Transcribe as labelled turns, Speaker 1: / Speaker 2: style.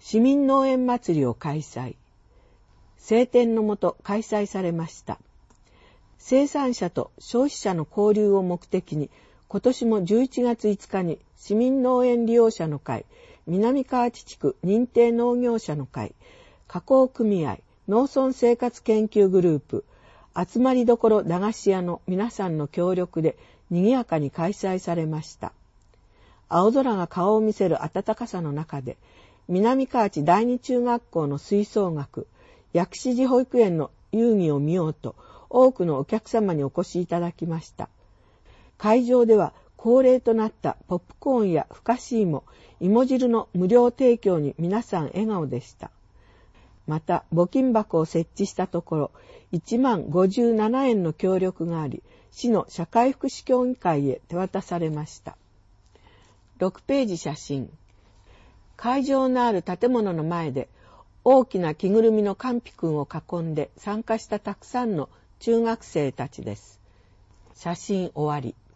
Speaker 1: 市民農園祭りを開催。晴天のもと開催されました。生産者と消費者の交流を目的に、今年も11月5日に市民農園利用者の会、南河内地区認定農業者の会、加工組合、農村生活研究グループ、集まりどころ駄菓子屋の皆さんの協力で賑やかに開催されました。青空が顔を見せる暖かさの中で、南河内第二中学校の吹奏楽、薬師寺保育園の遊戯を見ようと、多くのお客様にお越しいただきました。会場では恒例となったポップコーンやふかし芋、芋汁の無料提供に皆さん笑顔でした。また募金箱を設置したところ、1万57円の協力があり、市の社会福祉協議会へ手渡されました。6ページ写真。会場のある建物の前で、大きな着ぐるみのカンピ君を囲んで参加したたくさんの中学生たちです。写真終わり。